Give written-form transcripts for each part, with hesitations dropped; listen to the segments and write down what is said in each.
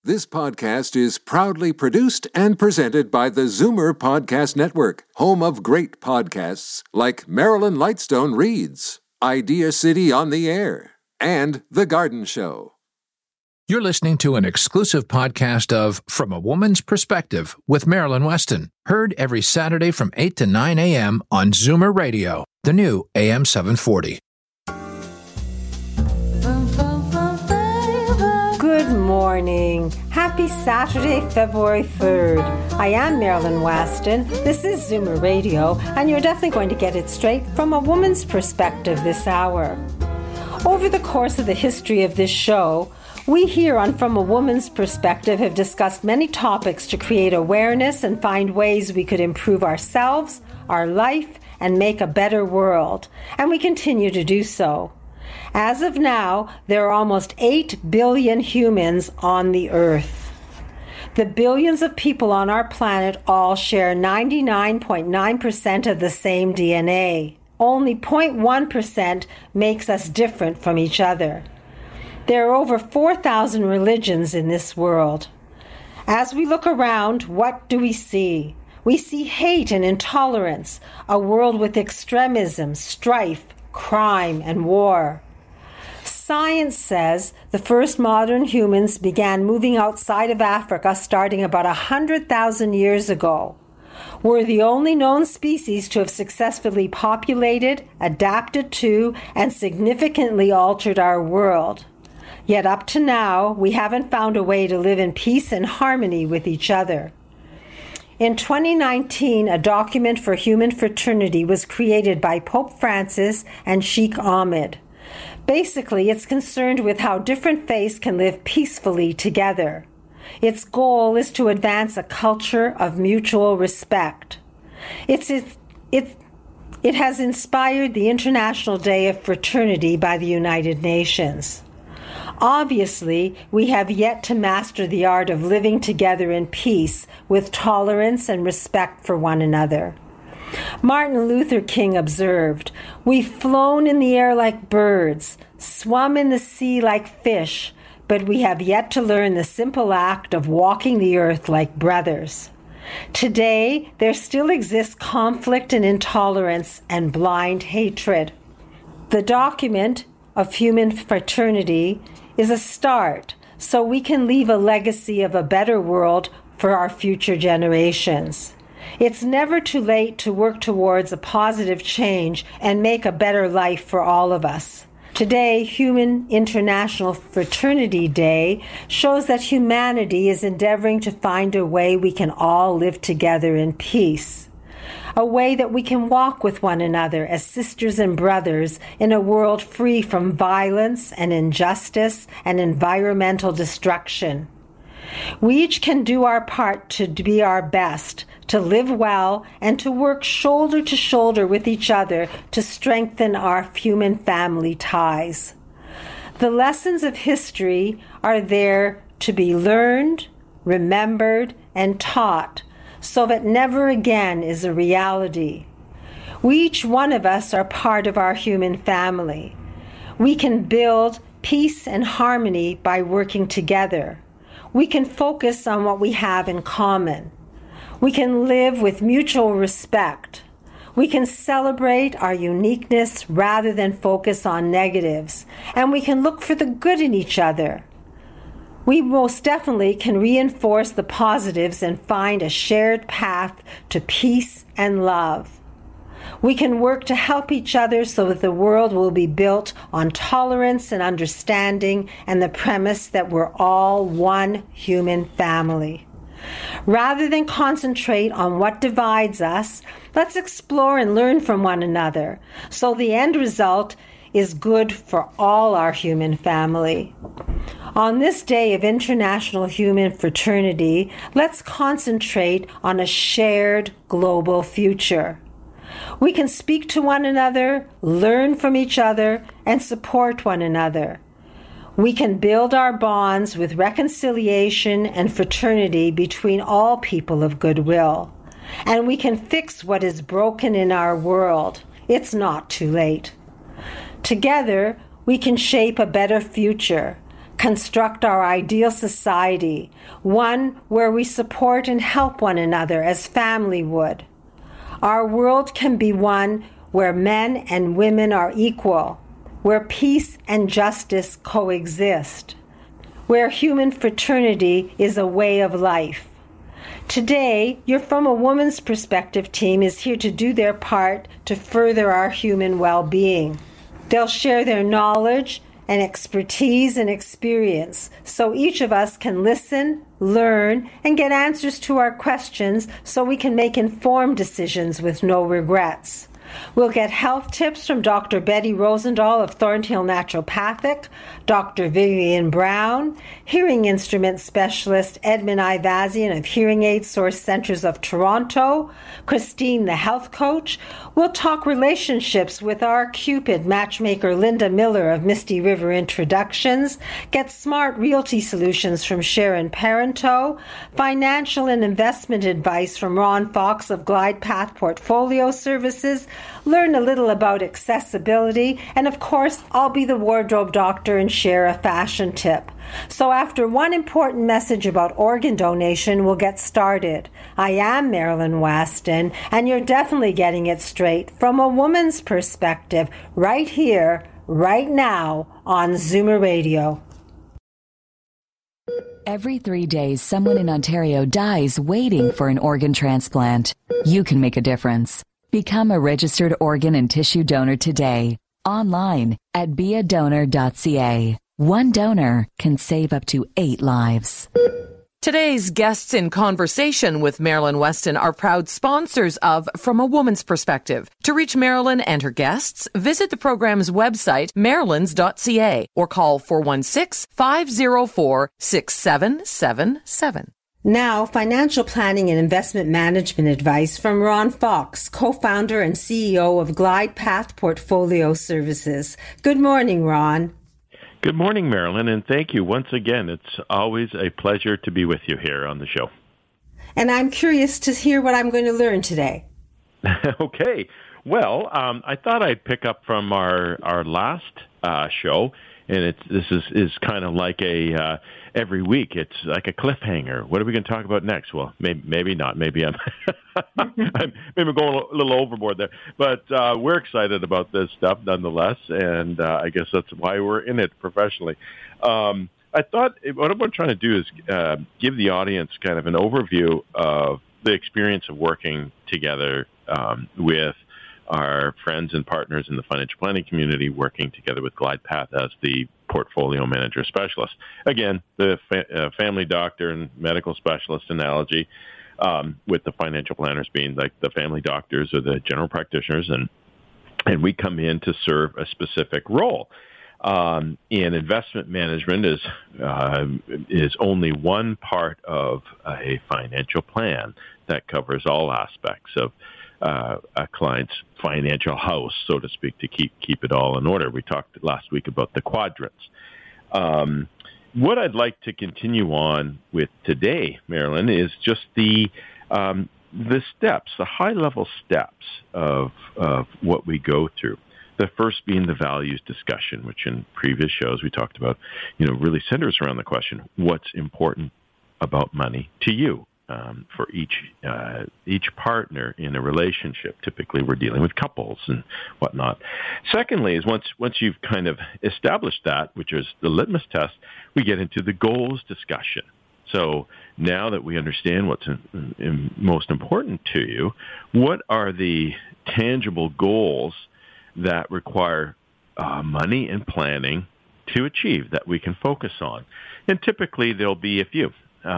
This podcast is proudly produced and presented by the Zoomer Podcast Network, home of great podcasts like Marilyn Lightstone Reads, Idea City on the Air, and The Garden Show. You're listening to an exclusive podcast of From a Woman's Perspective with Marilyn Weston, heard every Saturday from 8 to 9 a.m. on Zoomer Radio, the new AM 740. Good morning. Happy Saturday, February 3rd. I am Marilyn Weston. This is Zoomer Radio, and you're definitely going to get it straight from a woman's perspective this hour. Over the course of the history of this show, we here on From a Woman's Perspective have discussed many topics to create awareness and find ways we could improve ourselves, our life, and make a better world. And we continue to do so. As of now, there are almost 8 billion humans on the earth. The billions of people on our planet all share 99.9% of the same DNA. Only 0.1% makes us different from each other. There are over 4,000 religions in this world. As we look around, what do we see? We see hate and intolerance, a world with extremism, strife, crime, and war. Science says the first modern humans began moving outside of Africa starting about 100,000 years ago. We're the only known species to have successfully populated, adapted to, and significantly altered our world. Yet up to now, we haven't found a way to live in peace and harmony with each other. In 2019, a document for human fraternity was created by Pope Francis and Sheikh Ahmed. Basically, it's concerned with how different faiths can live peacefully together. Its goal is to advance a culture of mutual respect. It has inspired the International Day of Fraternity by the United Nations. Obviously, we have yet to master the art of living together in peace with tolerance and respect for one another. Martin Luther King observed, "We've flown in the air like birds, swum in the sea like fish, but we have yet to learn the simple act of walking the earth like brothers." Today, there still exists conflict and intolerance and blind hatred. The document of human fraternity is a start, so we can leave a legacy of a better world for our future generations. It's never too late to work towards a positive change and make a better life for all of us. Today, Human International Fraternity Day shows that humanity is endeavoring to find a way we can all live together in peace. A way that we can walk with one another as sisters and brothers in a world free from violence and injustice and environmental destruction. We each can do our part to be our best, to live well, and to work shoulder to shoulder with each other to strengthen our human family ties. The lessons of history are there to be learned, remembered, and taught, so that never again is a reality. We, each one of us, are part of our human family. We can build peace and harmony by working together. We can focus on what we have in common. We can live with mutual respect. We can celebrate our uniqueness rather than focus on negatives. And we can look for the good in each other. We most definitely can reinforce the positives and find a shared path to peace and love. We can work to help each other so that the world will be built on tolerance and understanding and the premise that we're all one human family. Rather than concentrate on what divides us, let's explore and learn from one another, so the end result is good for all our human family. On this day of International Human Fraternity, let's concentrate on a shared global future. We can speak to one another, learn from each other, and support one another. We can build our bonds with reconciliation and fraternity between all people of goodwill. And we can fix what is broken in our world. It's not too late. Together, we can shape a better future. construct our ideal society, one where we support and help one another as family would. Our world can be one where men and women are equal, where peace and justice coexist, where human fraternity is a way of life. Today, your From a Woman's Perspective team is here to do their part to further our human well-being. They'll share their knowledge and expertise and experience so each of us can listen, learn, and get answers to our questions so we can make informed decisions with no regrets. We'll get health tips from Dr. Betty Rosendahl of Thornhill Naturopathic, Dr. Vivian Brown, hearing instrument specialist Edmund Ivazian of Hearing Aid Source Centers of Toronto, Christine the health coach. We'll talk relationships with our Cupid matchmaker Linda Miller of Misty River Introductions, get smart realty solutions from Sharon Parento, financial and investment advice from Ron Fox of Glide Path Portfolio Services, learn a little about accessibility, and of course, I'll be the wardrobe doctor and share a fashion tip. So after one important message about organ donation, we'll get started. I am Marilyn Weston, and you're definitely getting it straight from a woman's perspective, right here, right now, on Zoomer Radio. Every 3 days, someone in Ontario dies waiting for an organ transplant. You can make a difference. Become a registered organ and tissue donor today, online at beadonor.ca. One donor can save up to 8 lives. Today's guests in conversation with Marilyn Weston are proud sponsors of From a Woman's Perspective. To reach Marilyn and her guests, visit the program's website, marilyns.ca, or call 416-504-6777. Now, financial planning and investment management advice from Ron Fox, co-founder and CEO of Glide Path Portfolio Services. Good morning, Ron. Good morning, Marilyn, and thank you once again. It's always a pleasure to be with you here on the show. And I'm curious to hear what I'm going to learn today. Okay. Well, I thought I'd pick up from our last show, and this is kind of like a every week. It's like a cliffhanger. What are we going to talk about next? Well, maybe not. Maybe I'm maybe going a little overboard there. But we're excited about this stuff nonetheless, and I guess that's why we're in it professionally. I thought what I'm trying to do is give the audience kind of an overview of the experience of working together with our friends and partners in the financial planning community, working together with Glide Path as the portfolio manager specialist. Again, the family doctor and medical specialist analogy, with the financial planners being like the family doctors or the general practitioners, and we come in to serve a specific role. And investment management is only one part of a financial plan that covers all aspects of a client's financial house, so to speak, to keep it all in order. We talked last week about the quadrants. What I'd like to continue on with today, Marilyn, is just the steps, the high-level steps of what we go through. The first being the values discussion, which in previous shows we talked about, really centers around the question, what's important about money to you? For each partner in a relationship. Typically, we're dealing with couples and whatnot. Secondly, is once you've kind of established that, which is the litmus test, we get into the goals discussion. So now that we understand what's most important to you, what are the tangible goals that require money and planning to achieve that we can focus on? And typically, there'll be a few.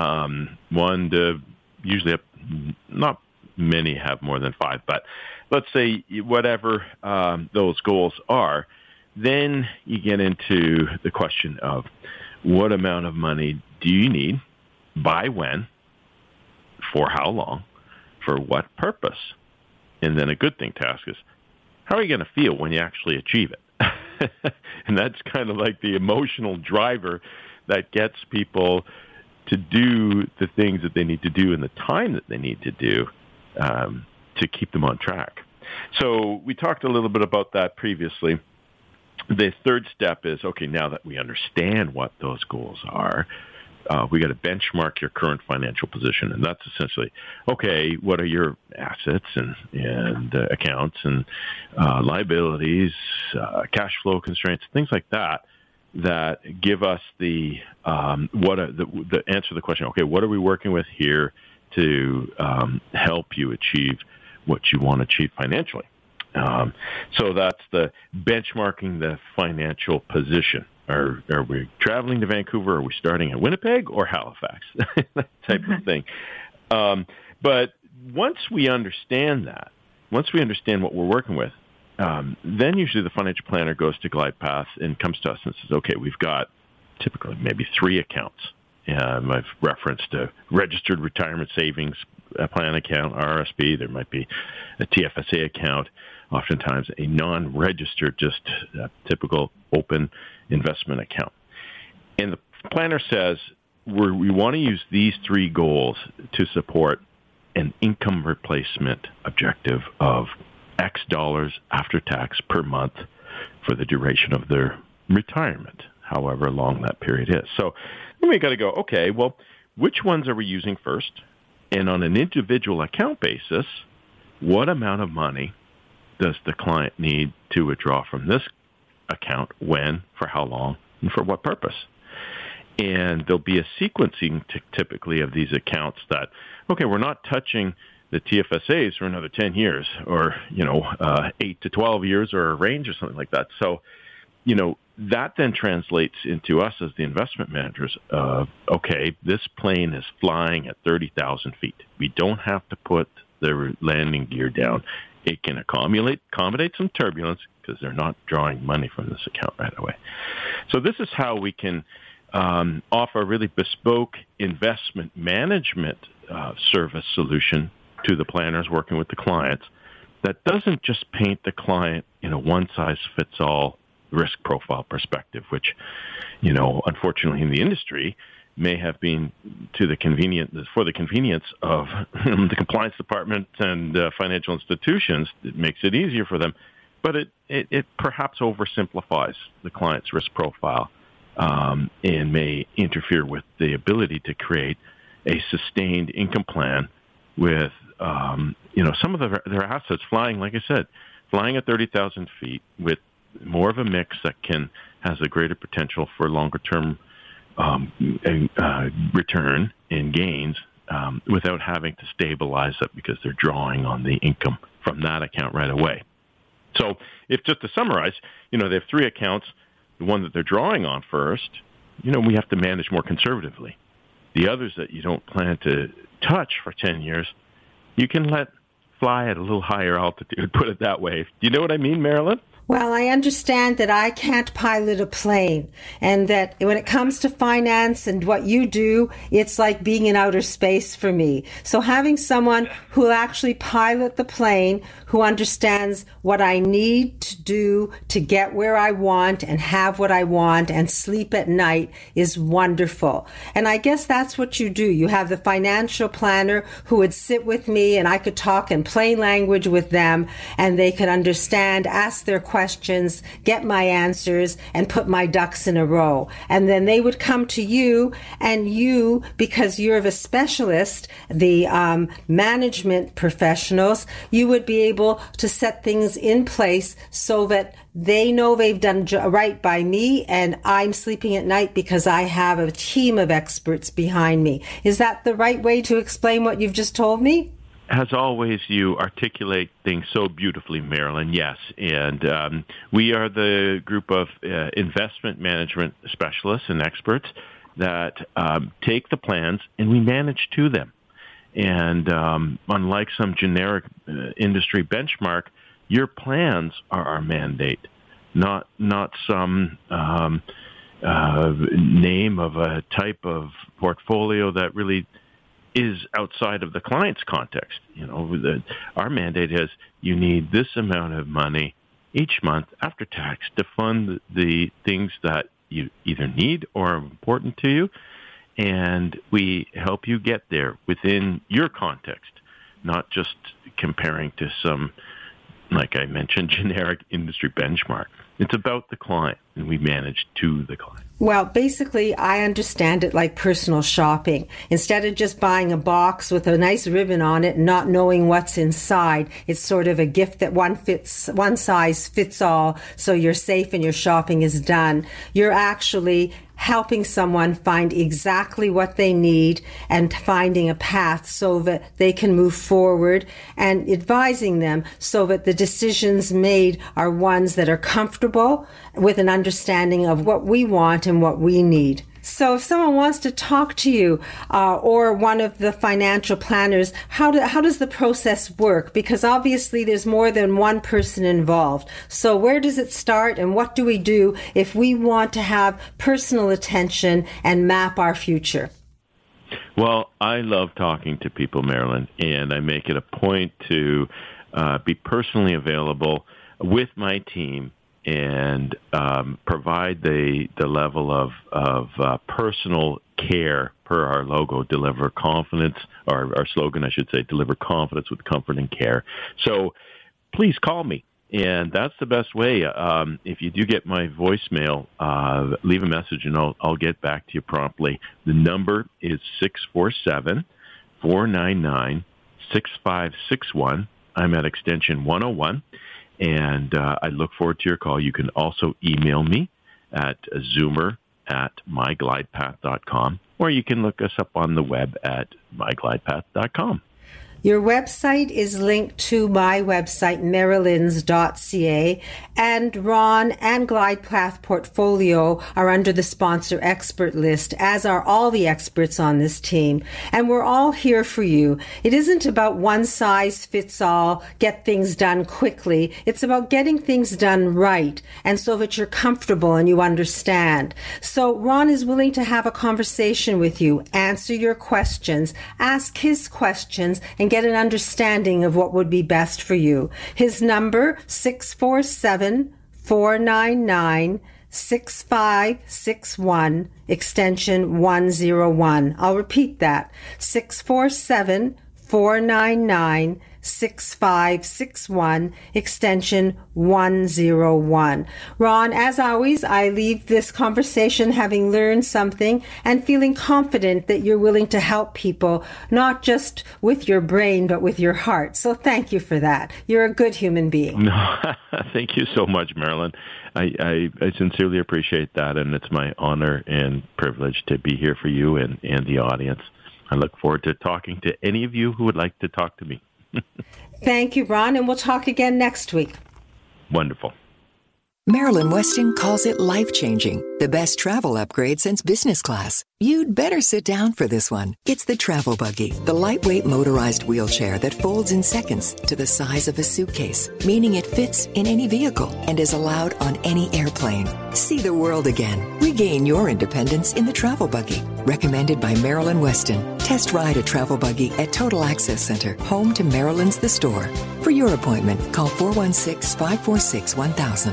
One to usually not many have more than 5, but let's say whatever those goals are, then you get into the question of what amount of money do you need, by when, for how long, for what purpose? And then a good thing to ask is, how are you going to feel when you actually achieve it? And that's kind of like the emotional driver that gets people to do the things that they need to do in the time that they need to do to keep them on track. So we talked a little bit about that previously. the third step is, okay, now that we understand what those goals are, we got to benchmark your current financial position. And that's essentially, okay, what are your assets and accounts and liabilities, cash flow constraints, things like that give us the answer to the question, okay, what are we working with here to help you achieve what you want to achieve financially? So that's the benchmarking the financial position. Are we traveling to Vancouver? Are we starting at Winnipeg or Halifax? That type of thing. But once we understand that, once we understand what we're working with, then usually the financial planner goes to GlidePath and comes to us and says, okay, we've got typically maybe 3 accounts. I've referenced a registered retirement savings plan account, RSP. There might be a TFSA account, oftentimes a non-registered, just a typical open investment account. And the planner says we want to use these 3 goals to support an income replacement objective of X dollars after tax per month for the duration of their retirement, however long that period is. So then we got to go, okay, well, which ones are we using first? And on an individual account basis, what amount of money does the client need to withdraw from this account, when, for how long, and for what purpose? And there'll be a sequencing typically of these accounts that, okay, we're not touching the TFSAs for another 10 years or, 8 to 12 years or a range or something like that. So, that then translates into us as the investment managers of, okay, this plane is flying at 30,000 feet. We don't have to put the landing gear down. It can accommodate some turbulence because they're not drawing money from this account right away. So this is how we can offer a really bespoke investment management service solution to the planners working with the clients that doesn't just paint the client in a one-size-fits-all risk profile perspective, which, unfortunately in the industry may have been for the convenience of the compliance department and financial institutions. It makes it easier for them, but it perhaps oversimplifies the client's risk profile and may interfere with the ability to create a sustained income plan with some of their assets flying, like I said, flying at 30,000 feet with more of a mix that has a greater potential for longer term return and gains without having to stabilize it because they're drawing on the income from that account right away. So if, just to summarize, they have 3 accounts. The one that they're drawing on first, we have to manage more conservatively. The others that you don't plan to touch for 10 years, you can let fly at a little higher altitude, put it that way. Do you know what I mean, Marilyn? Well, I understand that I can't pilot a plane, and that when it comes to finance and what you do, it's like being in outer space for me. So having someone who will actually pilot the plane, who understands what I need to do to get where I want and have what I want and sleep at night is wonderful. And I guess that's what you do. You have the financial planner who would sit with me, and I could talk in plain language with them, and they could understand, ask their questions, get my answers, and put my ducks in a row. And then they would come to you, and you, because you're a specialist, the management professionals, you would be able to set things in place so that they know they've done right by me, and I'm sleeping at night because I have a team of experts behind me. Is that the right way to explain what you've just told me? As always, you articulate things so beautifully, Marilyn. Yes, and we are the group of investment management specialists and experts that take the plans and we manage to them. And unlike some generic industry benchmark, your plans are our mandate, not some name of a type of portfolio that really is outside of the client's context. Our mandate is you need this amount of money each month after tax to fund the things that you either need or are important to you, and we help you get there within your context, not just comparing to some, like I mentioned, generic industry benchmark. It's about the client, and we manage to the client. Well, basically, I understand it like personal shopping. Instead of just buying a box with a nice ribbon on it and not knowing what's inside, it's sort of a gift that one size fits all, so you're safe and your shopping is done. You're actually helping someone find exactly what they need and finding a path so that they can move forward, and advising them so that the decisions made are ones that are comfortable with an understanding of what we want and what we need. So if someone wants to talk to you or one of the financial planners, how does the process work? Because obviously there's more than one person involved. So where does it start, and what do we do if we want to have personal attention and map our future? Well, I love talking to people, Marilyn, and I make it a point to be personally available with my team and provide the level of personal care per our logo, deliver confidence, or our slogan, I should say, deliver confidence with comfort and care. So please call me, and that's the best way. If you do get my voicemail, leave a message, and I'll get back to you promptly. The number is 647-499-6561. I'm at extension 101. And I look forward to your call. You can also email me at zoomer@myglidepath.com, or you can look us up on the web at myglidepath.com. Your website is linked to my website, marilyns.ca, and Ron and GlidePath Portfolio are under the sponsor expert list, as are all the experts on this team. And we're all here for you. It isn't about one size fits all, get things done quickly. It's about getting things done right, and so that you're comfortable and you understand. So Ron is willing to have a conversation with you, answer your questions, ask his questions, and get an understanding of what would be best for you. His number, 647-499-6561, extension 101. I'll repeat that, 647-499-6561, extension 101. Ron, as always, I leave this conversation having learned something and feeling confident that you're willing to help people, not just with your brain, but with your heart. So thank you for that. You're a good human being. No, thank you so much, Marilyn. I sincerely appreciate that, and it's my honor and privilege to be here for you and the audience. I look forward to talking to any of you who would like to talk to me. Thank you, Ron, and we'll talk again next week. Wonderful. Marilyn Weston calls it life-changing, the best travel upgrade since business class. You'd better sit down for this one. It's the Travel Buggy, the lightweight motorized wheelchair that folds in seconds to the size of a suitcase, meaning it fits in any vehicle and is allowed on any airplane. See the world again. Regain your independence in the Travel Buggy. Recommended by Marilyn Weston. Test ride a Travel Buggy at Total Access Center, home to Marilyn's The Store. For your appointment, call 416-546-1000.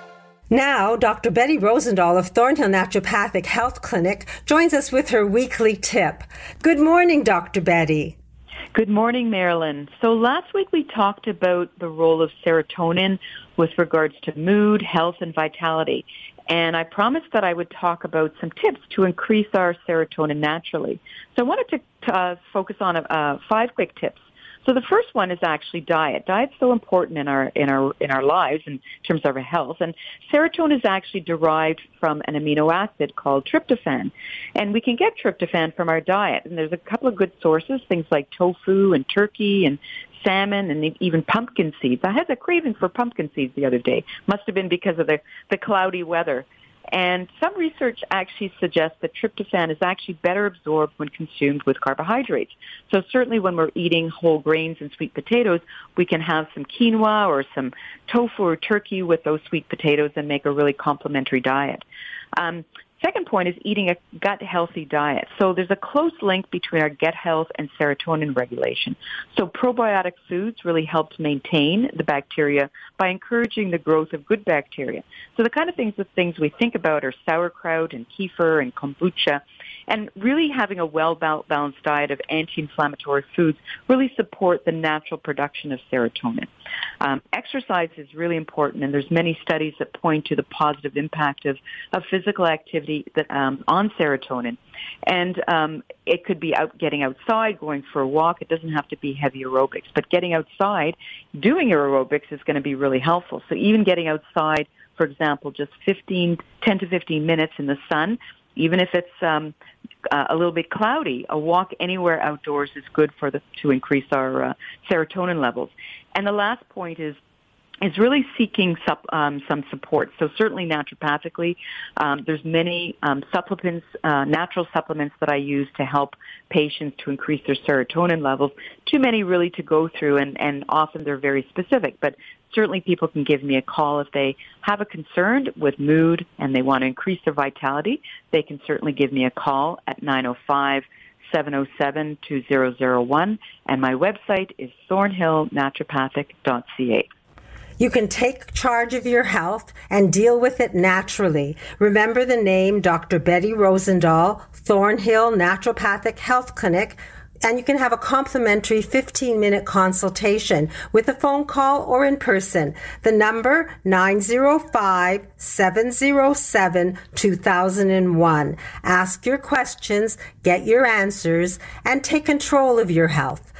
Now, Dr. Betty Rosendahl of Thornhill Naturopathic Health Clinic joins us with her weekly tip. Good morning, Dr. Betty. Good morning, Marilyn. So last week we talked about the role of serotonin with regards to mood, health, and vitality. And I promised that I would talk about some tips to increase our serotonin naturally. So I wanted to focus on 5 quick tips. So the first one is actually diet. Diet's so important in our lives in terms of our health. And serotonin is actually derived from an amino acid called tryptophan. And we can get tryptophan from our diet. And there's a couple of good sources, things like tofu and turkey and salmon and even pumpkin seeds. I had a craving for pumpkin seeds the other day. Must have been because of the cloudy weather. And some research actually suggests that tryptophan is actually better absorbed when consumed with carbohydrates. So certainly when we're eating whole grains and sweet potatoes, we can have some quinoa or some tofu or turkey with those sweet potatoes and make a really complementary diet. Second point is eating a gut-healthy diet. So there's a close link between our gut health and serotonin regulation. So probiotic foods really help maintain the bacteria by encouraging the growth of good bacteria. So the kind of things we think about are sauerkraut and kefir and kombucha. And really having a well-balanced diet of anti-inflammatory foods really support the natural production of serotonin. Exercise is really important, and there's many studies that point to the positive impact of physical activity on serotonin. And it could be getting outside, going for a walk. It doesn't have to be heavy aerobics. But getting outside, doing aerobics is going to be really helpful. So even getting outside, for example, just 10 to 15 minutes in the sun, even if it's a little bit cloudy, a walk anywhere outdoors is good to increase our serotonin levels. And the last point is really seeking some support. So certainly naturopathically, there's many supplements, natural supplements that I use to help patients to increase their serotonin levels. Too many really to go through, and often they're very specific. But certainly people can give me a call if they have a concern with mood and they want to increase their vitality. They can certainly give me a call at 905-707-2001, and my website is thornhillnaturopathic.ca. You can take charge of your health and deal with it naturally. Remember the name Dr. Betty Rosendahl, Thornhill Naturopathic Health Clinic, and you can have a complimentary 15-minute consultation with a phone call or in person. The number, 905-707-2001. Ask your questions, get your answers, and take control of your health.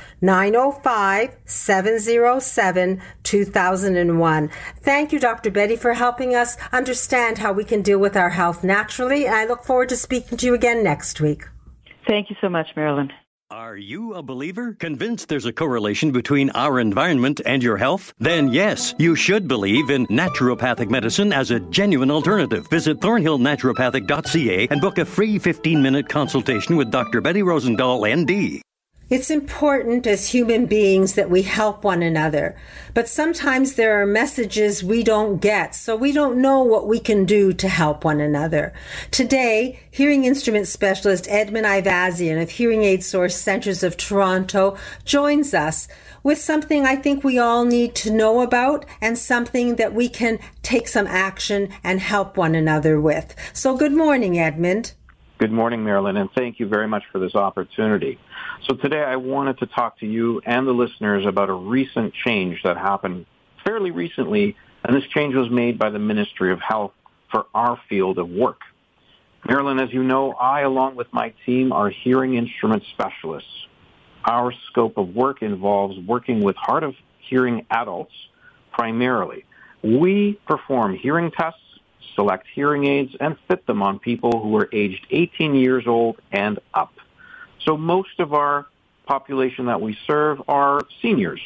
905-707-2001. Thank you, Dr. Betty, for helping us understand how we can deal with our health naturally. And I look forward to speaking to you again next week. Thank you so much, Marilyn. Are you a believer? Convinced there's a correlation between our environment and your health? Then yes, you should believe in naturopathic medicine as a genuine alternative. Visit thornhillnaturopathic.ca and book a free 15-minute consultation with Dr. Betty Rosendahl, ND. It's important as human beings that we help one another, but sometimes there are messages we don't get, so we don't know what we can do to help one another. Today, hearing instrument specialist Edmund Ivazian of Hearing Aid Source Centers of Toronto joins us with something I think we all need to know about and something that we can take some action and help one another with. So good morning, Edmund. Good morning, Marilyn, and thank you very much for this opportunity. So today I wanted to talk to you and the listeners about a recent change that happened fairly recently, and this change was made by the Ministry of Health for our field of work. Marilyn, as you know, I, along with my team, are hearing instrument specialists. Our scope of work involves working with hard of hearing adults primarily. We perform hearing tests, select hearing aids, and fit them on people who are aged 18 years old and up. So most of our population that we serve are seniors.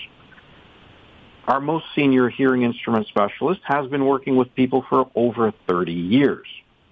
Our most senior hearing instrument specialist has been working with people for over 30 years.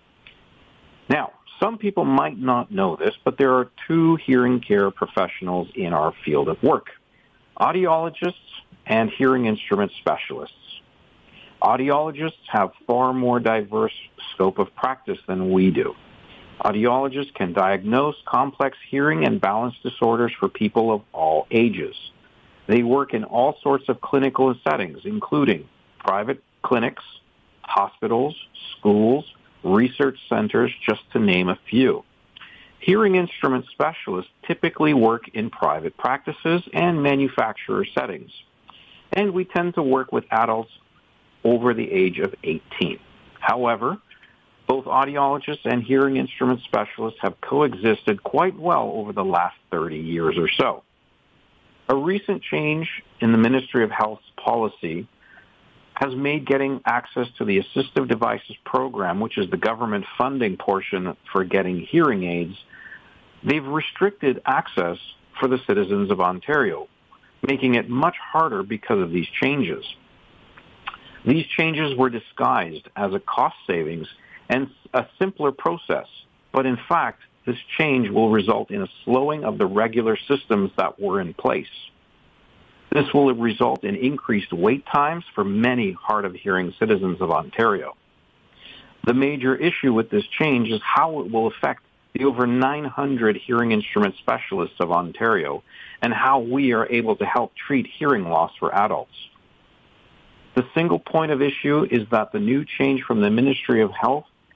Now, some people might not know this, but there are two hearing care professionals in our field of work: audiologists and hearing instrument specialists. Audiologists have far more diverse scope of practice than we do. Audiologists can diagnose complex hearing and balance disorders for people of all ages. They work in all sorts of clinical settings, including private clinics, hospitals, schools, research centers, just to name a few. Hearing instrument specialists typically work in private practices and manufacturer settings, and we tend to work with adults over the age of 18. However, both audiologists and hearing instrument specialists have coexisted quite well over the last 30 years or so. A recent change in the Ministry of Health's policy has made getting access to the Assistive Devices Program, which is the government funding portion for getting hearing aids, they've restricted access for the citizens of Ontario, making it much harder because of these changes. These changes were disguised as a cost savings and a simpler process, but in fact, this change will result in a slowing of the regular systems that were in place. This will result in increased wait times for many hard of hearing citizens of Ontario. The major issue with this change is how it will affect the over 900 hearing instrument specialists of Ontario and how we are able to help treat hearing loss for adults. The single point of issue is that the new change from the Ministry of Health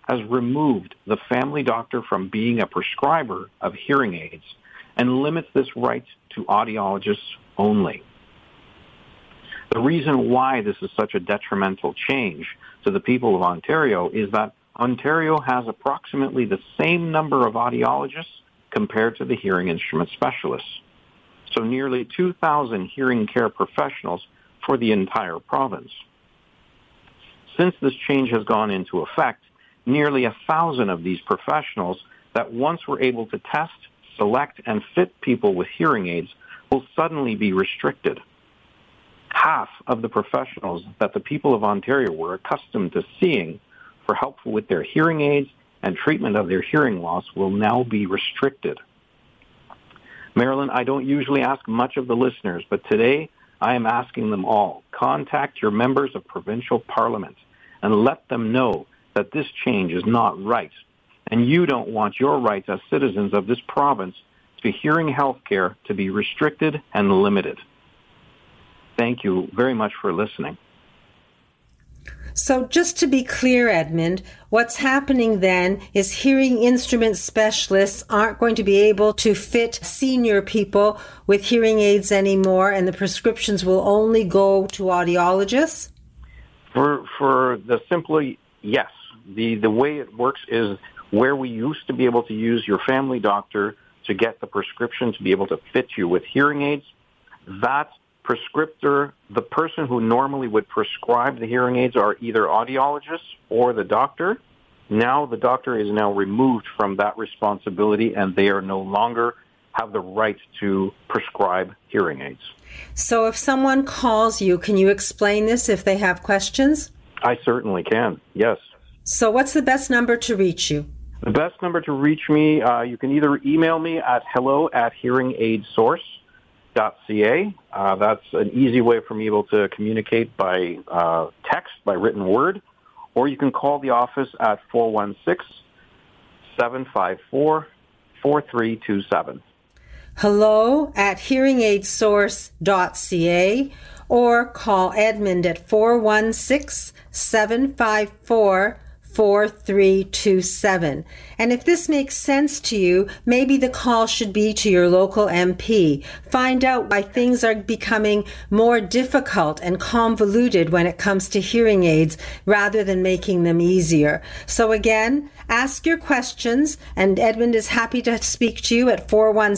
has removed the family doctor from being a prescriber of hearing aids and limits this right to audiologists only. The reason why this is such a detrimental change to the people of Ontario is that Ontario has approximately the same number of audiologists compared to the hearing instrument specialists. So nearly 2,000 hearing care professionals for the entire province. Since this change has gone into effect, nearly 1,000 of these professionals that once were able to test, select, and fit people with hearing aids will suddenly be restricted. Half of the professionals that the people of Ontario were accustomed to seeing for help with their hearing aids and treatment of their hearing loss will now be restricted. Marilyn, I don't usually ask much of the listeners, but today I am asking them all. Contact your members of provincial parliament and let them know that this change is not right, and you don't want your rights as citizens of this province to hearing health care to be restricted and limited. Thank you very much for listening. So just to be clear, Edmund, what's happening then is hearing instrument specialists aren't going to be able to fit senior people with hearing aids anymore, and the prescriptions will only go to audiologists? For the simply, yes. The way it works is where we used to be able to use your family doctor to get the prescription to be able to fit you with hearing aids, that prescriptor, the person who normally would prescribe the hearing aids, are either audiologists or the doctor. Now the doctor is now removed from that responsibility, and they are no longer have the right to prescribe hearing aids. So if someone calls you, can you explain this if they have questions? I certainly can, yes. So what's the best number to reach you? The best number to reach me, you can either email me at hello@hearingaidsource.ca. That's an easy way for me able to communicate by text, by written word, or you can call the office at 416-754-4327. hello@hearingaidsource.ca, or call Edmund at 416-754-4327. And if this makes sense to you, maybe the call should be to your local MP. Find out why things are becoming more difficult and convoluted when it comes to hearing aids rather than making them easier. So again, ask your questions, and Edmund is happy to speak to you at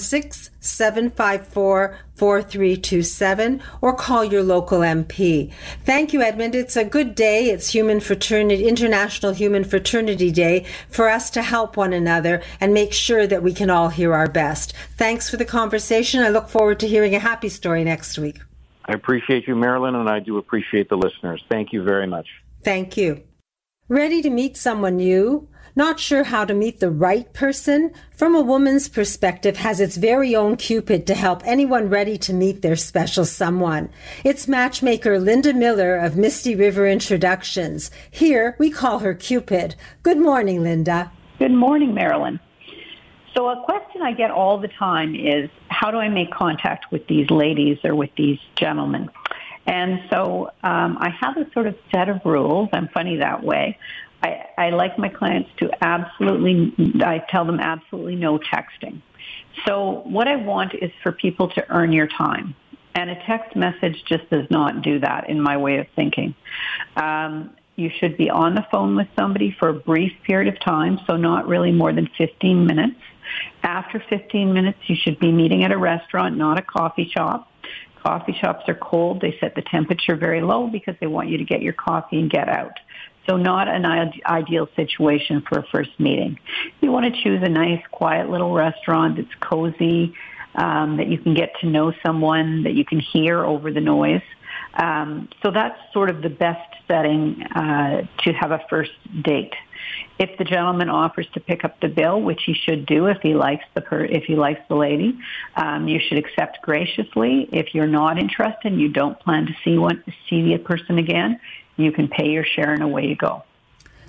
416-754-4327, or call your local MP. Thank you, Edmund. It's a good day. It's International Human Fraternity Day, for us to help one another and make sure that we can all hear our best. Thanks for the conversation. I look forward to hearing a happy story next week. I appreciate you, Marilyn, and I do appreciate the listeners. Thank you very much. Thank you. Ready to meet someone new? Not sure how to meet the right person? From a Woman's Perspective has its very own Cupid to help anyone ready to meet their special someone. It's matchmaker Linda Miller of Misty River Introductions. Here, we call her Cupid. Good morning, Linda. Good morning, Marilyn. So a question I get all the time is, how do I make contact with these ladies or with these gentlemen? And so I have a sort of set of rules. I'm funny that way. I like my clients to I tell them absolutely no texting. So what I want is for people to earn your time. And a text message just does not do that in my way of thinking. You should be on the phone with somebody for a brief period of time, so not really more than 15 minutes. After 15 minutes, you should be meeting at a restaurant, not a coffee shop. Coffee shops are cold. They set the temperature very low because they want you to get your coffee and get out. So not an ideal situation for a first meeting. You want to choose a nice, quiet little restaurant that's cozy, that you can get to know someone, that you can hear over the noise. So that's sort of the best setting to have a first date. If the gentleman offers to pick up the bill, which he should do if he likes the lady, you should accept graciously. If you're not interested and you don't plan to see the person again, you can pay your share and away you go.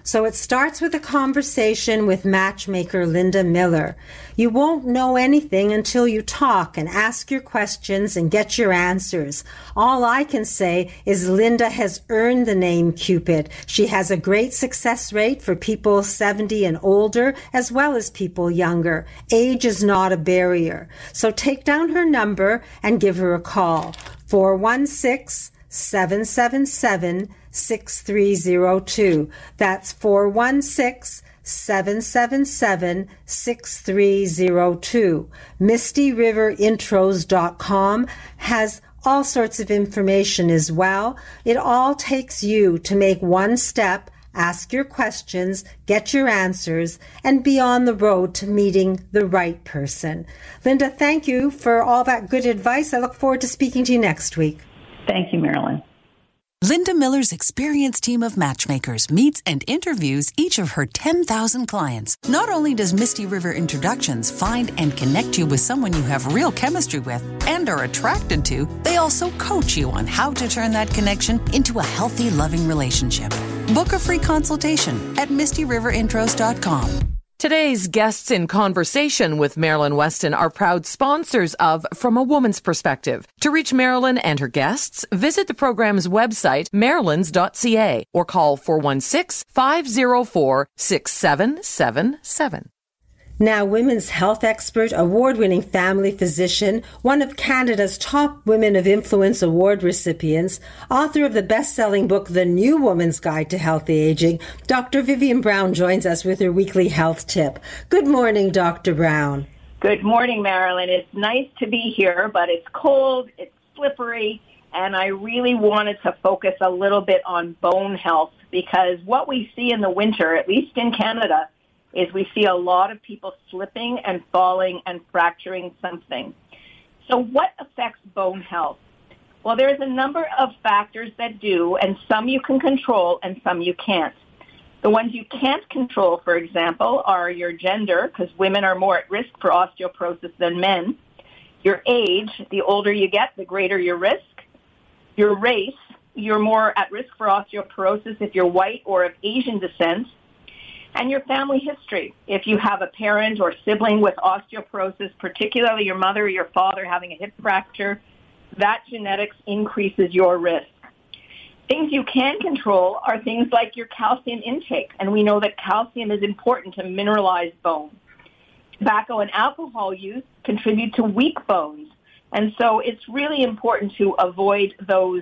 So it starts with a conversation with matchmaker Linda Miller. You won't know anything until you talk and ask your questions and get your answers. All I can say is Linda has earned the name Cupid. She has a great success rate for people 70 and older, as well as people younger. Age is not a barrier. So take down her number and give her a call. 416-777-6302. That's 416-777-6302. MistyRiverIntros.com has all sorts of information as well. It all takes you to make one step, ask your questions, get your answers, and be on the road to meeting the right person. Linda, thank you for all that good advice. I look forward to speaking to you next week. Thank you, Marilyn. Linda Miller's experienced team of matchmakers meets and interviews each of her 10,000 clients. Not only does Misty River Introductions find and connect you with someone you have real chemistry with and are attracted to, they also coach you on how to turn that connection into a healthy, loving relationship. Book a free consultation at MistyRiverIntros.com. Today's guests in conversation with Marilyn Weston are proud sponsors of From a Woman's Perspective. To reach Marilyn and her guests, visit the program's website, marilyns.ca, or call 416-504-6777. Now, women's health expert, award-winning family physician, one of Canada's top Women of Influence Award recipients, author of the best-selling book, The New Woman's Guide to Healthy Aging, Dr. Vivian Brown joins us with her weekly health tip. Good morning, Dr. Brown. Good morning, Marilyn. It's nice to be here, but it's cold, it's slippery, and I really wanted to focus a little bit on bone health because what we see in the winter, at least in Canada, is we see a lot of people slipping and falling and fracturing something. So what affects bone health? Well, there's a number of factors that do, and some you can control and some you can't. The ones you can't control, for example, are your gender, because women are more at risk for osteoporosis than men. Your age, the older you get, the greater your risk. Your race, you're more at risk for osteoporosis if you're white or of Asian descent. And your family history. If you have a parent or sibling with osteoporosis, particularly your mother or your father having a hip fracture, that genetics increases your risk. Things you can control are things like your calcium intake, and we know that calcium is important to mineralize bone. Tobacco and alcohol use contribute to weak bones, and so it's really important to avoid those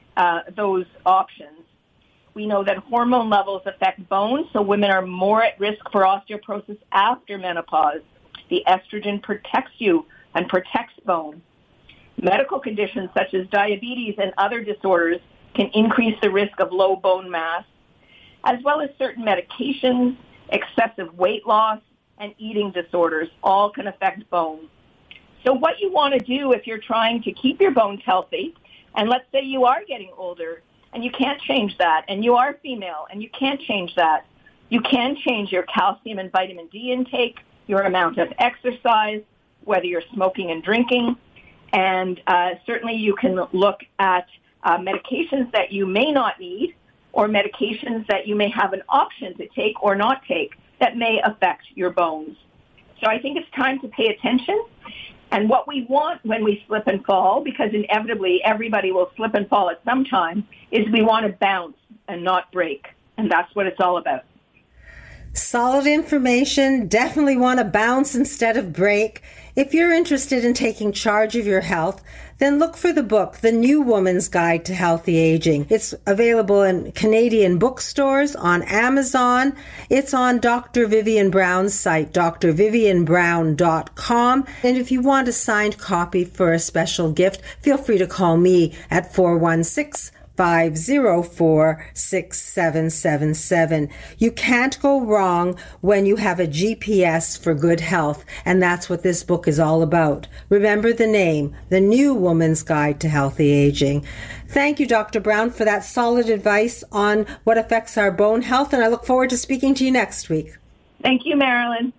options. We know that hormone levels affect bones, so women are more at risk for osteoporosis after menopause. The estrogen protects you and protects bone. Medical conditions such as diabetes and other disorders can increase the risk of low bone mass, as well as certain medications, excessive weight loss, and eating disorders all can affect bone. So what you want to do if you're trying to keep your bones healthy, and let's say you are getting older, and you can't change that, and you are female, and you can't change that. You can change your calcium and vitamin D intake, your amount of exercise, whether you're smoking and drinking, and certainly you can look at medications that you may not need or medications that you may have an option to take or not take that may affect your bones. So I think it's time to pay attention. And what we want when we slip and fall, because inevitably everybody will slip and fall at some time, is we want to bounce and not break. And that's what it's all about. Solid information. Definitely want to bounce instead of break. If you're interested in taking charge of your health, then look for the book, The New Woman's Guide to Healthy Aging. It's available in Canadian bookstores, on Amazon. It's on Dr. Vivian Brown's site, drvivianbrown.com. And if you want a signed copy for a special gift, feel free to call me at 416-504-6777. You can't go wrong when you have a GPS for good health, and that's what this book is all about. Remember the name, The New Woman's Guide to Healthy Aging. Thank you, Dr. Brown, for that solid advice on what affects our bone health, and I look forward to speaking to you next week. Thank you, Marilyn.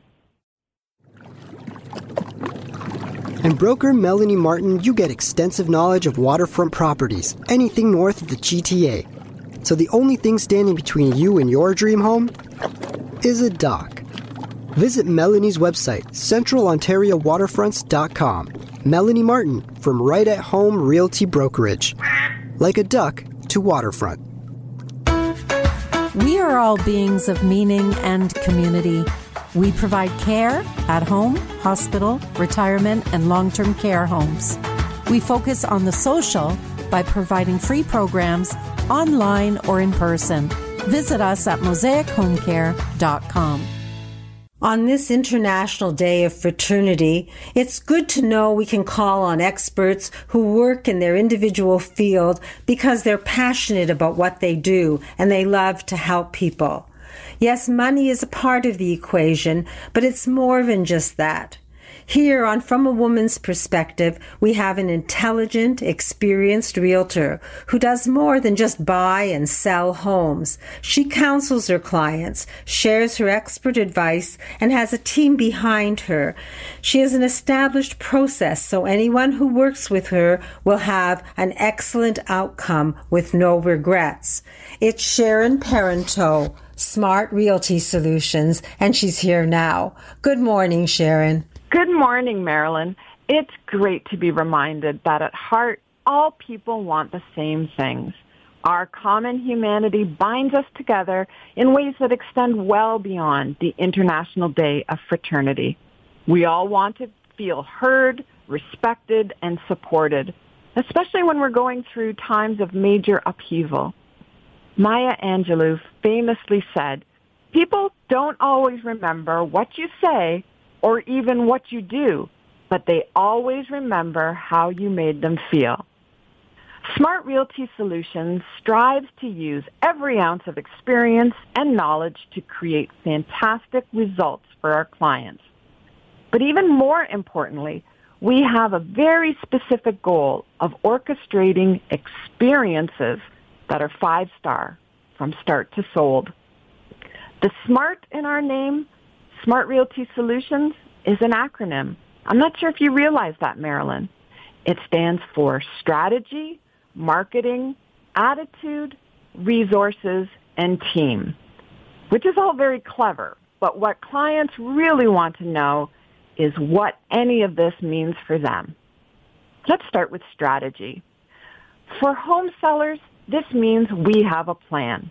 And broker Melanie Martin, you get extensive knowledge of waterfront properties, anything north of the GTA. So the only thing standing between you and your dream home is a dock. Visit Melanie's website, centralontariowaterfronts.com. Melanie Martin from Right at Home Realty Brokerage. Like a duck to waterfront. We are all beings of meaning and community. We provide care at home, hospital, retirement, and long-term care homes. We focus on the social by providing free programs online or in person. Visit us at mosaichomecare.com. On this International Day of Fraternity, it's good to know we can call on experts who work in their individual field because they're passionate about what they do and they love to help people. Yes, money is a part of the equation, but it's more than just that. Here on From a Woman's Perspective, we have an intelligent, experienced realtor who does more than just buy and sell homes. She counsels her clients, shares her expert advice, and has a team behind her. She has an established process, so anyone who works with her will have an excellent outcome with no regrets. It's Sharon Parenteau, Smart Realty Solutions, and she's here now. Good morning, Sharon. Good morning, Marilyn. It's great to be reminded that at heart, all people want the same things. Our common humanity binds us together in ways that extend well beyond the International Day of Fraternity. We all want to feel heard, respected, and supported, especially when we're going through times of major upheaval. Maya Angelou famously said, "People don't always remember what you say or even what you do, but they always remember how you made them feel." Smart Realty Solutions strives to use every ounce of experience and knowledge to create fantastic results for our clients. But even more importantly, we have a very specific goal of orchestrating experiences that are 5-star from start to sold. The SMART in our name, Smart Realty Solutions, is an acronym. I'm not sure if you realize that, Marilyn. It stands for strategy, marketing, attitude, resources, and team, which is all very clever. But what clients really want to know is what any of this means for them. Let's start with strategy. For home sellers, this means we have a plan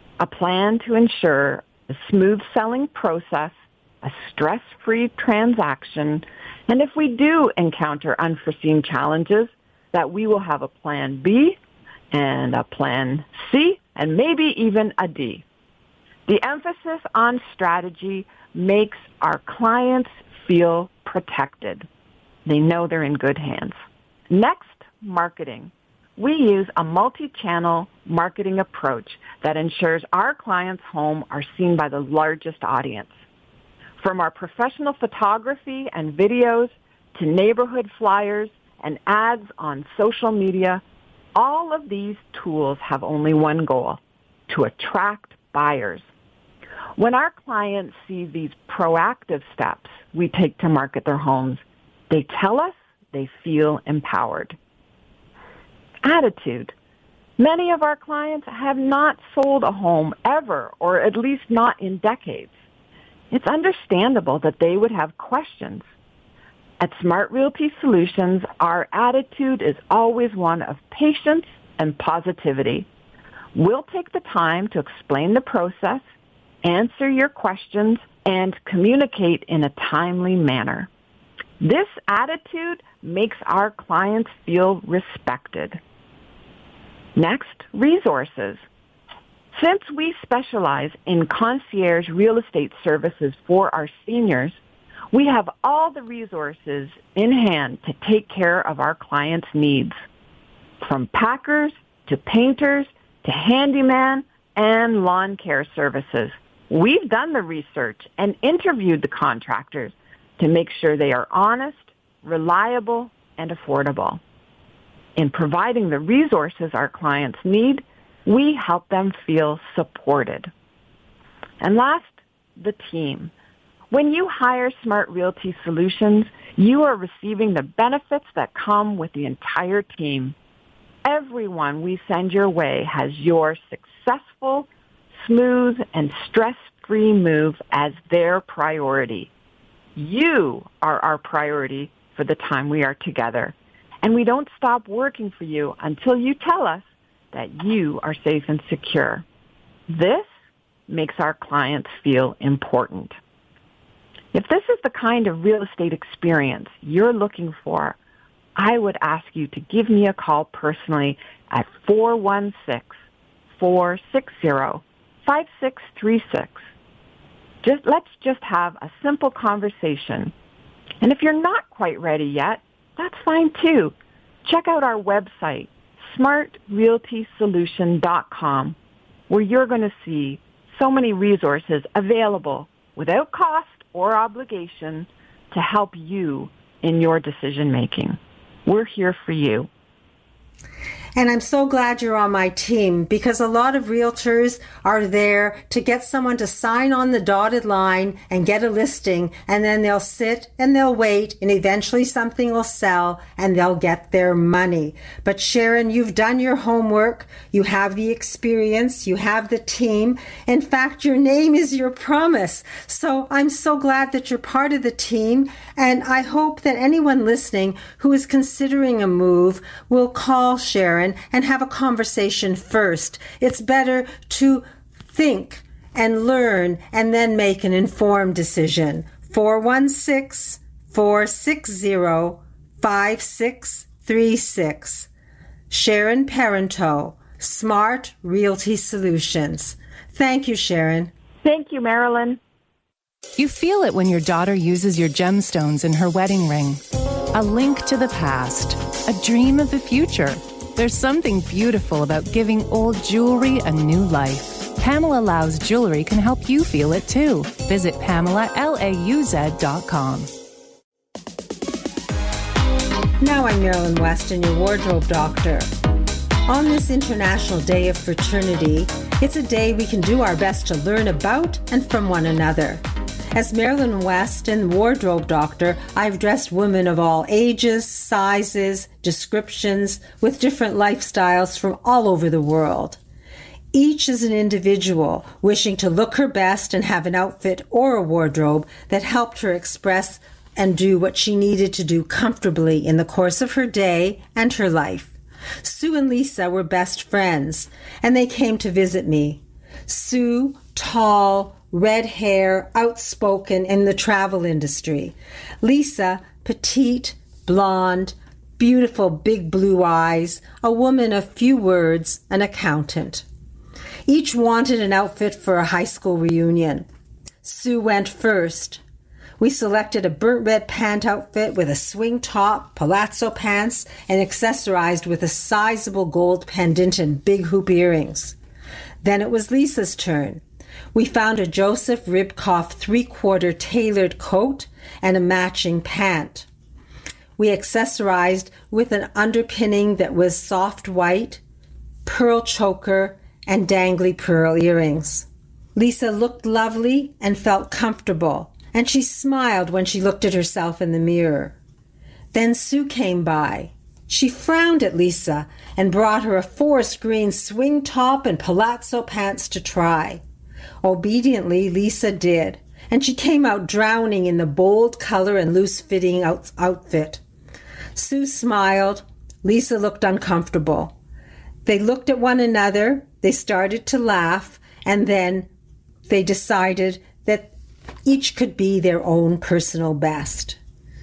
to ensure a smooth selling process, a stress-free transaction, and if we do encounter unforeseen challenges, that we will have a plan B and a plan C and maybe even a D. The emphasis on strategy makes our clients feel protected. They know they're in good hands. Next, marketing. We use a multi-channel marketing approach that ensures our clients' homes are seen by the largest audience. From our professional photography and videos to neighborhood flyers and ads on social media, all of these tools have only one goal: to attract buyers. When our clients see these proactive steps we take to market their homes, they tell us they feel empowered. Attitude. Many of our clients have not sold a home ever, or at least not in decades. It's understandable that they would have questions. At Smart Realty Solutions, our attitude is always one of patience and positivity. We'll take the time to explain the process, answer your questions, and communicate in a timely manner. This attitude makes our clients feel respected. Next, resources. Since we specialize in concierge real estate services for our seniors, we have all the resources in hand to take care of our clients' needs. From packers to painters to handyman and lawn care services. We've done the research and interviewed the contractors to make sure they are honest, reliable, and affordable. In providing the resources our clients need, we help them feel supported. And last, the team. When you hire Smart Realty Solutions, you are receiving the benefits that come with the entire team. everyone we send your way has your successful, smooth, and stress-free move as their priority. You are our priority for the time we are together. And we don't stop working for you until you tell us that you are safe and secure. This makes our clients feel important. If this is the kind of real estate experience you're looking for, I would ask you to give me a call personally at 416-460-5636. Let's just have a simple conversation. And if you're not quite ready yet, that's fine too. Check out our website, smartrealtysolution.com, where you're going to see so many resources available without cost or obligation to help you in your decision making. We're here for you. And I'm so glad you're on my team, because a lot of realtors are there to get someone to sign on the dotted line and get a listing, and then they'll sit and they'll wait, and eventually something will sell and they'll get their money. But Sharon, you've done your homework. You have the experience. You have the team. In fact, your name is your promise. So I'm so glad that you're part of the team. And I hope that anyone listening who is considering a move will call Sharon and have a conversation first. It's better to think and learn and then make an informed decision. 416-460-5636. Sharon Parenteau, Smart Realty Solutions. Thank you, Sharon. Thank you, Marilyn. You feel it when your daughter uses your gemstones in her wedding ring. A link to the past, a dream of the future. There's something beautiful about giving old jewelry a new life. Pamela Lauz Jewelry can help you feel it too. Visit PamelaLauz.com. Now I'm Marilyn Weston, your wardrobe doctor. On this International Day of Fraternity, it's a day we can do our best to learn about and from one another. As Marilyn Weston, wardrobe doctor, I've dressed women of all ages, sizes, descriptions, with different lifestyles from all over the world. Each is an individual wishing to look her best and have an outfit or a wardrobe that helped her express and do what she needed to do comfortably in the course of her day and her life. Sue and Lisa were best friends, and they came to visit me. Sue, tall, red hair, outspoken in the travel industry. Lisa, petite, blonde, beautiful big blue eyes, a woman of few words, an accountant. Each wanted an outfit for a high school reunion. Sue went first. We selected a burnt red pant outfit with a swing top, palazzo pants, and accessorized with a sizable gold pendant and big hoop earrings. Then it was Lisa's turn. We found a Joseph Ribkoff 3/4 tailored coat and a matching pant. We accessorized with an underpinning that was soft white, pearl choker, and dangly pearl earrings. Lisa looked lovely and felt comfortable, and she smiled when she looked at herself in the mirror. Then Sue came by. She frowned at Lisa and brought her a forest green swing top and palazzo pants to try. Obediently, Lisa did, and she came out drowning in the bold color and loose-fitting outfit. Sue smiled. Lisa looked uncomfortable. They looked at one another, they started to laugh, and then they decided that each could be their own personal best.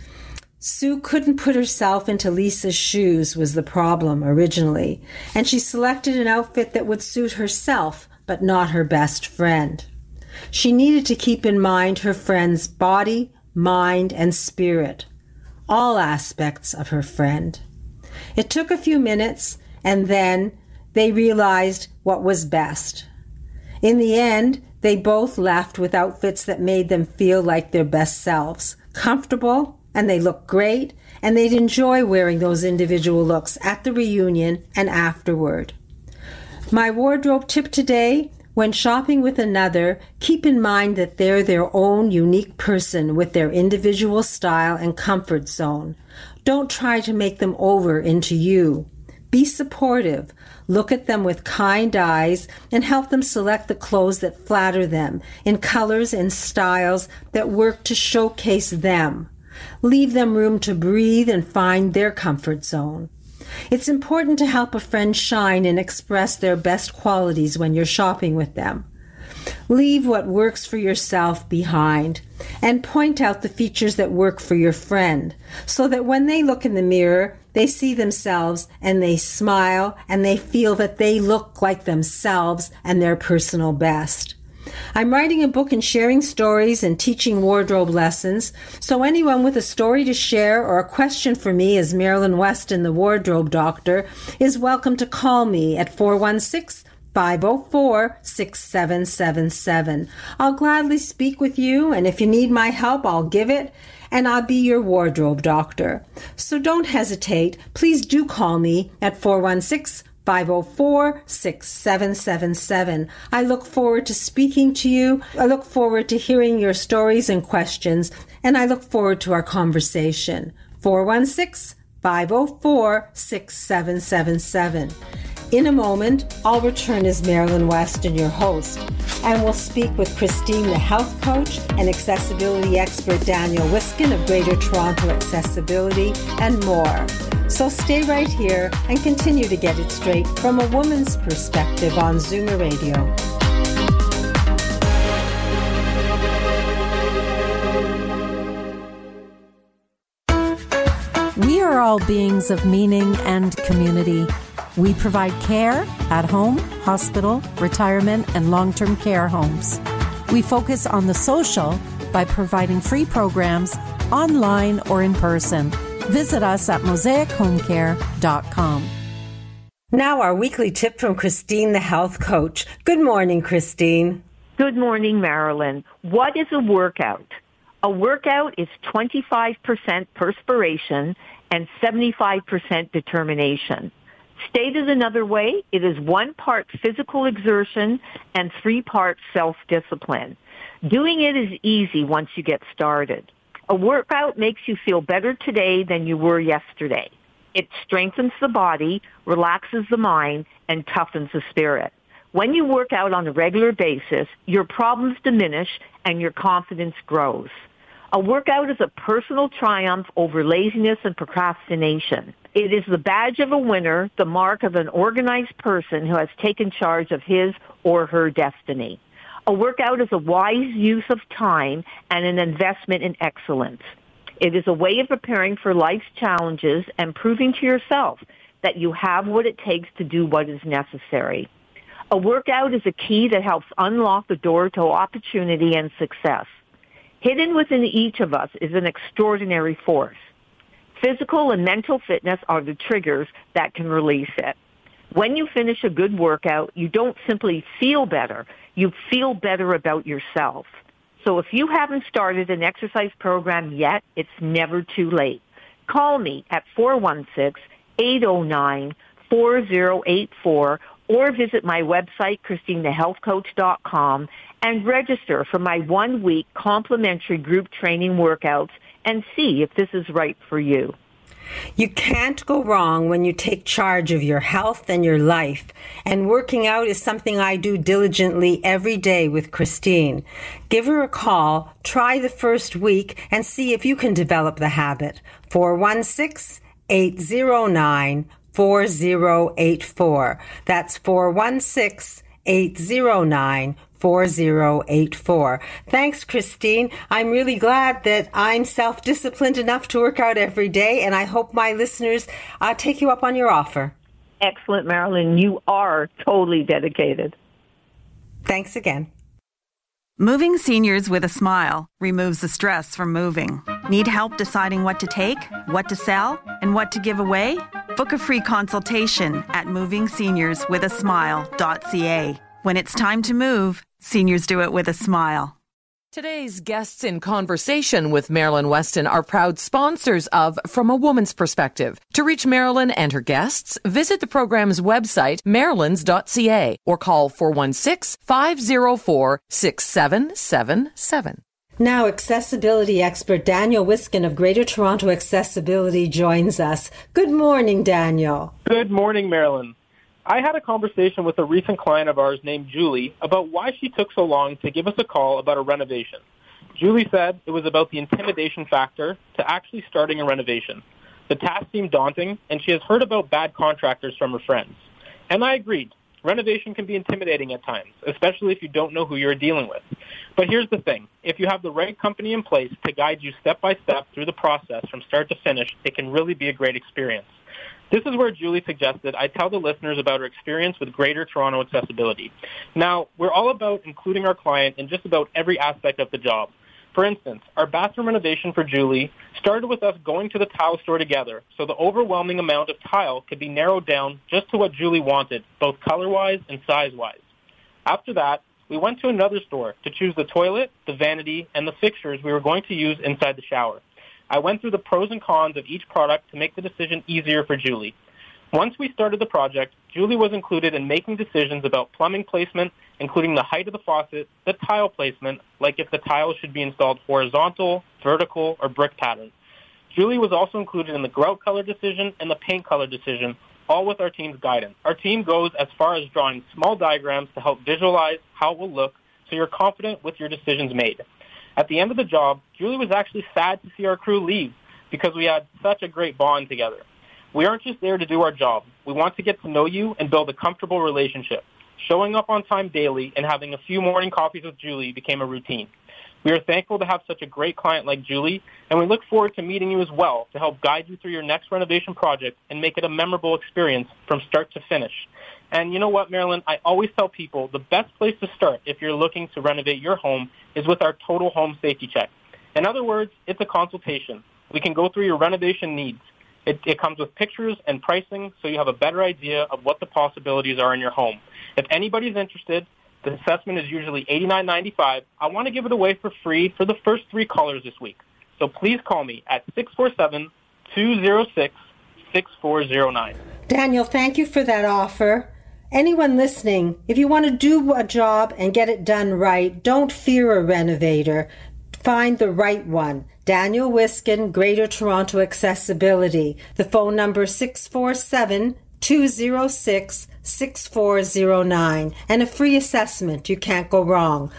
Sue couldn't put herself into Lisa's shoes was the problem originally, and she selected an outfit that would suit herself, but not her best friend. She needed to keep in mind her friend's body, mind, and spirit, all aspects of her friend. It took a few minutes, and then they realized what was best. In the end, they both left with outfits that made them feel like their best selves, comfortable, and they looked great, and they'd enjoy wearing those individual looks at the reunion and afterward. My wardrobe tip today: when shopping with another, keep in mind that they're their own unique person with their individual style and comfort zone. Don't try to make them over into you. Be supportive. Look at them with kind eyes and help them select the clothes that flatter them in colors and styles that work to showcase them. Leave them room to breathe and find their comfort zone. It's important to help a friend shine and express their best qualities when you're shopping with them. Leave what works for yourself behind and point out the features that work for your friend so that when they look in the mirror, they see themselves and they smile and they feel that they look like themselves and their personal best. I'm writing a book and sharing stories and teaching wardrobe lessons, so anyone with a story to share or a question for me as Marilyn Weston, the Wardrobe Doctor, is welcome to call me at 416-504-6777. I'll gladly speak with you, and if you need my help, I'll give it, and I'll be your wardrobe doctor. So don't hesitate. Please do call me at 416-504-6777. I look forward to speaking to you. I look forward to hearing your stories and questions, and I look forward to our conversation. 416-504-6777. In a moment, I'll return as Marilyn Weston, your host, and we'll speak with Christine, the health coach, and accessibility expert Daniel Wiskin of Greater Toronto Accessibility, and more. So stay right here and continue to get it straight from a woman's perspective on Zoomer Radio. We are all beings of meaning and community. We provide care at home, hospital, retirement, and long-term care homes. We focus on the social by providing free programs online or in person. Visit us at mosaichomecare.com. Now our weekly tip from Christine, the health coach. Good morning, Christine. Good morning, Marilyn. What is a workout? A workout is 25% perspiration and 75% determination. Stated another way, it is 1 part physical exertion and 3 parts self-discipline. Doing it is easy once you get started. A workout makes you feel better today than you were yesterday. It strengthens the body, relaxes the mind, and toughens the spirit. When you work out on a regular basis, your problems diminish and your confidence grows. A workout is a personal triumph over laziness and procrastination. It is the badge of a winner, the mark of an organized person who has taken charge of his or her destiny. A workout is a wise use of time and an investment in excellence. It is a way of preparing for life's challenges and proving to yourself that you have what it takes to do what is necessary. A workout is a key that helps unlock the door to opportunity and success. Hidden within each of us is an extraordinary force. Physical and mental fitness are the triggers that can release it. When you finish a good workout, you don't simply feel better, you feel better about yourself. So if you haven't started an exercise program yet, it's never too late. Call me at 416-809-4084 or visit my website, ChristineTheHealthCoach.com, and register for my 1-week complimentary group training workouts and see if this is right for you. You can't go wrong when you take charge of your health and your life. And working out is something I do diligently every day with Christine. Give her a call, try the first week, and see if you can develop the habit. 416-809-4084. That's 416-809-4084. Thanks, Christine. I'm really glad that I'm self-disciplined enough to work out every day, and I hope my listeners take you up on your offer. Excellent, Marilyn. You are totally dedicated. Thanks again. Moving seniors with a smile removes the stress from moving. Need help deciding what to take, what to sell, and what to give away? Book a free consultation at movingseniorswithasmile.ca. When it's time to move, seniors do it with a smile. Today's guests in conversation with Marilyn Weston are proud sponsors of From a Woman's Perspective. To reach Marilyn and her guests, visit the program's website, marilyns.ca, or call 416-504-6777. Now, accessibility expert Daniel Wiskin of Greater Toronto Accessibility joins us. Good morning, Daniel. Good morning, Marilyn. I had a conversation with a recent client of ours named Julie about why she took so long to give us a call about a renovation. Julie said it was about the intimidation factor to actually starting a renovation. The task seemed daunting, and she has heard about bad contractors from her friends. And I agreed. Renovation can be intimidating at times, especially if you don't know who you're dealing with. But here's the thing. If you have the right company in place to guide you step by step through the process from start to finish, it can really be a great experience. This is where Julie suggested I tell the listeners about her experience with Greater Toronto Accessibility. Now, we're all about including our client in just about every aspect of the job. For instance, our bathroom renovation for Julie started with us going to the tile store together, so the overwhelming amount of tile could be narrowed down just to what Julie wanted, both color-wise and size-wise. After that, we went to another store to choose the toilet, the vanity, and the fixtures we were going to use inside the shower. I went through the pros and cons of each product to make the decision easier for Julie. Once we started the project, Julie was included in making decisions about plumbing placement, including the height of the faucet, the tile placement, like if the tile should be installed horizontal, vertical, or brick pattern. Julie was also included in the grout color decision and the paint color decision, all with our team's guidance. Our team goes as far as drawing small diagrams to help visualize how it will look so you're confident with your decisions made. At the end of the job, Julie was actually sad to see our crew leave because we had such a great bond together. We aren't just there to do our job. We want to get to know you and build a comfortable relationship. Showing up on time daily and having a few morning coffees with Julie became a routine. We are thankful to have such a great client like Julie, and we look forward to meeting you as well to help guide you through your next renovation project and make it a memorable experience from start to finish. And you know what, Marilyn? I always tell people the best place to start if you're looking to renovate your home is with our Total Home Safety Check. In other words, it's a consultation. We can go through your renovation needs. It comes with pictures and pricing so you have a better idea of what the possibilities are in your home. If anybody's interested, the assessment is usually $89.95. I want to give it away for free for the first 3 callers this week. So please call me at 647-206-6409. Daniel, thank you for that offer. Anyone listening, if you want to do a job and get it done right, don't fear a renovator. Find the right one. Daniel Wiskin, Greater Toronto Accessibility. The phone number 647-206-6409. And a free assessment. You can't go wrong.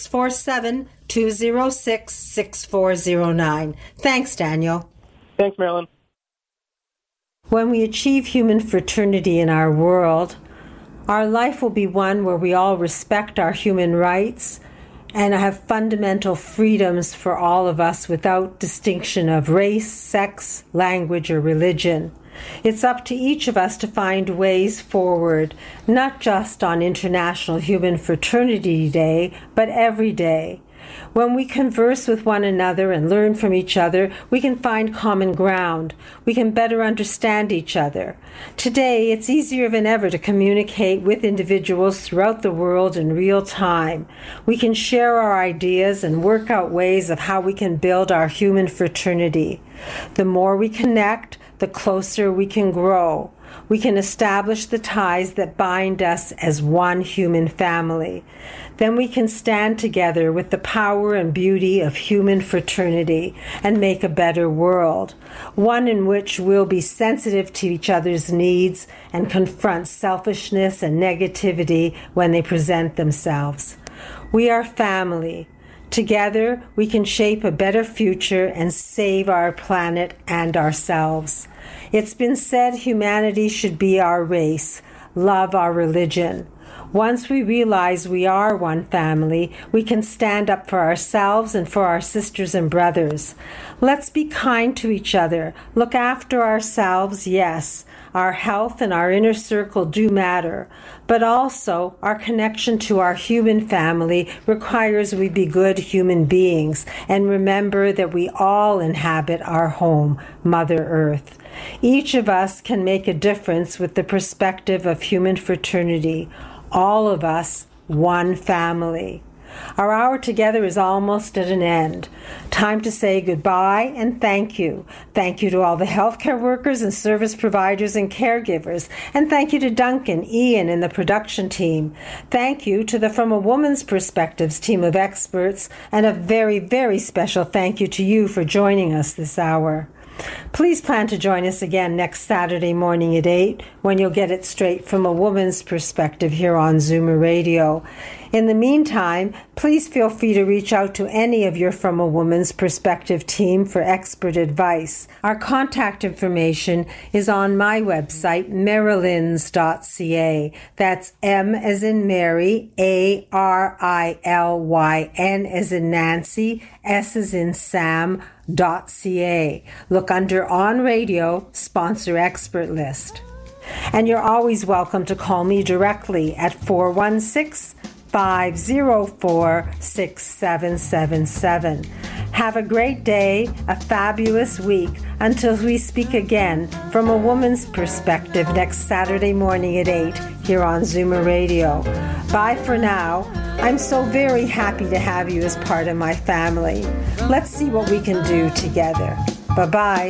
647-206-6409. Thanks, Daniel. Thanks, Marilyn. When we achieve human fraternity in our world, our life will be one where we all respect our human rights and have fundamental freedoms for all of us without distinction of race, sex, language, or religion. It's up to each of us to find ways forward, not just on International Human Fraternity Day, but every day. When we converse with one another and learn from each other, we can find common ground. We can better understand each other. Today, it's easier than ever to communicate with individuals throughout the world in real time. We can share our ideas and work out ways of how we can build our human fraternity. The more we connect, the closer we can grow. We can establish the ties that bind us as one human family. Then we can stand together with the power and beauty of human fraternity and make a better world, one in which we'll be sensitive to each other's needs and confront selfishness and negativity when they present themselves. We are family. Together, we can shape a better future and save our planet and ourselves. It's been said humanity should be our race, love our religion. Once we realize we are one family, we can stand up for ourselves and for our sisters and brothers. Let's be kind to each other. Look after ourselves, yes. Our health and our inner circle do matter, but also our connection to our human family requires we be good human beings and remember that we all inhabit our home, Mother Earth. Each of us can make a difference with the perspective of human fraternity. All of us, one family. Our hour together is almost at an end. Time to say goodbye and thank you. Thank you to all the healthcare workers and service providers and caregivers. And thank you to Duncan, Ian, and the production team. Thank you to the From a Woman's Perspectives team of experts. And a very, very special thank you to you for joining us this hour. Please plan to join us again next Saturday morning at 8 when you'll get it straight from a woman's perspective here on Zoomer Radio. In the meantime, please feel free to reach out to any of your From a Woman's Perspective team for expert advice. Our contact information is on my website, marilyns.ca. That's M as in Mary, ARILYN as in Nancy, S as in Sam.ca. Look under On Radio, Sponsor Expert List. And you're always welcome to call me directly at 416-504-6777. Have a great day, a fabulous week, until we speak again from a woman's perspective next Saturday morning at 8 here on Zoomer Radio. Bye for now. I'm so very happy to have you as part of my family. Let's see what we can do together. Bye-bye.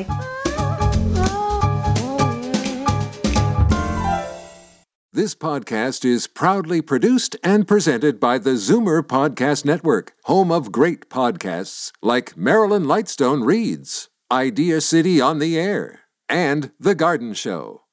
This podcast is proudly produced and presented by the Zoomer Podcast Network, home of great podcasts like Marilyn Lightstone Reads, Idea City on the Air, and The Garden Show.